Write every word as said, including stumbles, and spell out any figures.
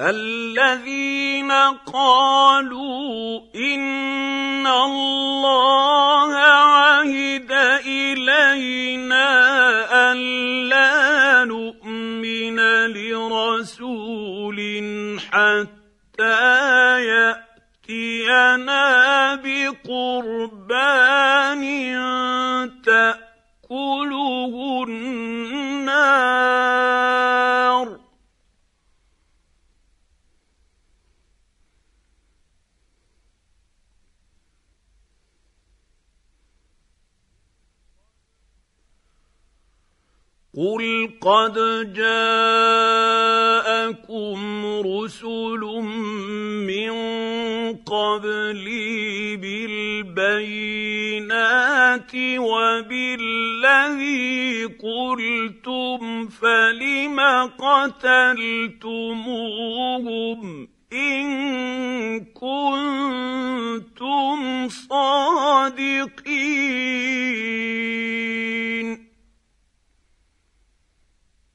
الذين قالوا إن الله عهد إلينا ألا نؤمن لرسول حتى يأتينا بقربان تأكله النار قل قد جاءكم رسل من قبلي بالبينات وبالذي قلتم فلم قتلتموهم إن كنتم صادقين